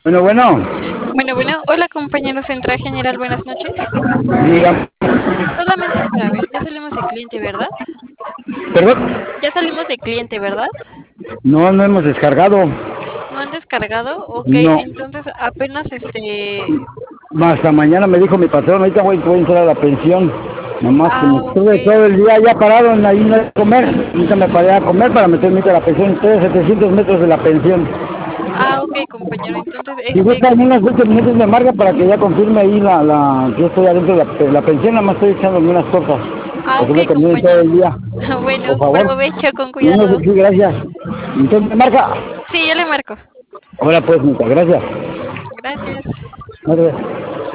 Bueno, bueno, Bueno, hola compañero Central General, buenas noches. diga, Solamente es para ver, ya salimos de cliente, ¿verdad? perdón, Ya salimos de cliente, ¿verdad? no hemos descargado, ¿No han descargado? Ok, no, entonces apenas hasta mañana me dijo mi patrón, ahorita voy a entrar a la pensión, nomás que me Ok. estuve todo el día ya parado en ahí no hay comer, ahorita me paré a comer para meterme a la pensión, estoy a 700 metros de la pensión. Ok, compañero, entonces, Si gusta en unos 20 minutos me marca para que ya confirme ahí que yo estoy adentro de la pensión, nada más estoy echándome unas cosas, porque ok, me terminé todo compañero. el día, por Bueno, favor. provecho con Y no cuidado. sé, sí, gracias. Entonces me marca. Sí, yo le marco. Ahora pues, muchas gracias. Gracias. Gracias.